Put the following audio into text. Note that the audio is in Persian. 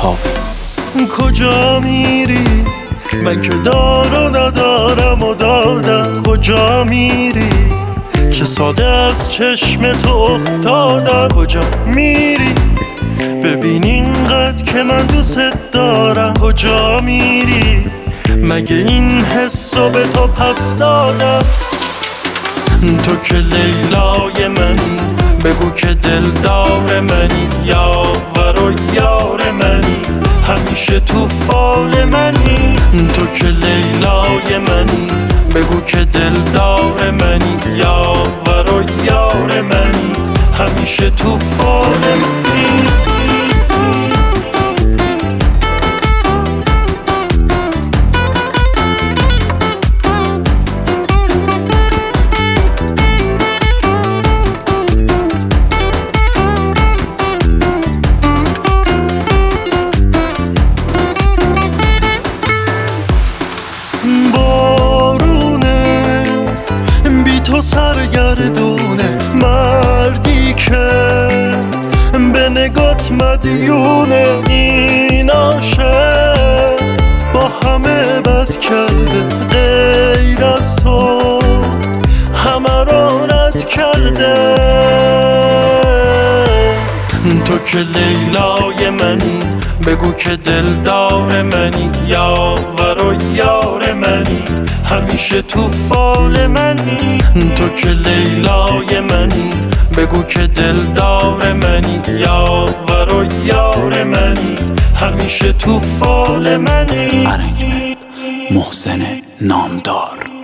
خوابی. کجا میری؟ من که دار و ندارم و دادم. کجا میری؟ چه ساده از چشم تو افتادم. کجا میری؟ ببین اینقدر که من دوست دارم. کجا میری؟ مگه این حسو به تو پس دادم؟ تو که لیلای منی، بگو که دلدار منی، یاور و یار منی، همیشه تو فال منی. تو که لیلای منی، بگو که دلدار منی، یاور و یار منی، همیشه تو فال منی. بارونه بی تو سرگردونه، مردی که به نگات مدیونه. این عاشق با همه بد کرده، غیر از تو همه را رد کرده. تو که لیلای منی، بگو که دلدار منی، یاور و یار منی، همیشه تو فال منی. تو که لیلای منی، بگو که دلدار منی، یاور و یار منی، همیشه تو فال منی. ارنجمنت محسن نامدار.